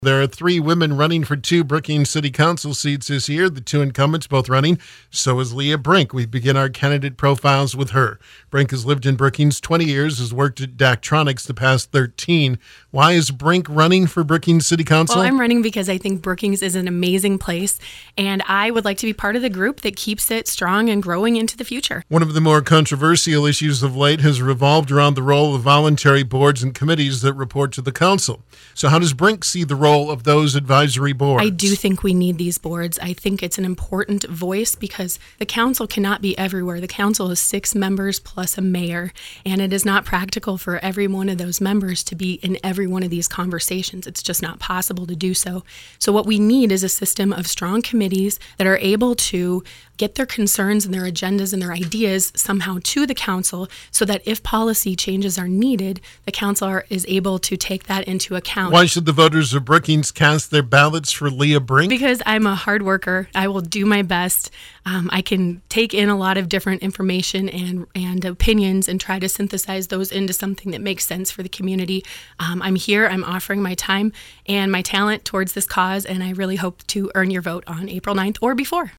There are 3 women running for 2 Brookings City Council seats this year. The 2 incumbents both running. So is Leah Brink. We begin our candidate profiles with her. Brink has lived in Brookings 20 years, has worked at Daktronics the past 13. Why is Brink running for Brookings City Council? Well, I'm running because I think Brookings is an amazing place, and I would like to be part of the group that keeps it strong and growing into the future. One of the more controversial issues of late has revolved around the role of voluntary boards and committees that report to the council. So how does Brink see the role of those advisory boards? I do think we need these boards. I think it's an important voice because the council cannot be everywhere. The council is 6 members plus a mayor, and it is not practical for every one of those members to be in every one of these conversations. It's just not possible to do so. So what we need is a system of strong committees that are able to get their concerns and their agendas and their ideas somehow to the council so that if policy changes are needed, the council is able to take that into account. Why should the voters of Brookings cast their ballots for Leah Brink? Because I'm a hard worker. I will do my best. I can take in a lot of different information and opinions and try to synthesize those into something that makes sense for the community. I'm here. I'm offering my time and my talent towards this cause, and I really hope to earn your vote on April 9th or before.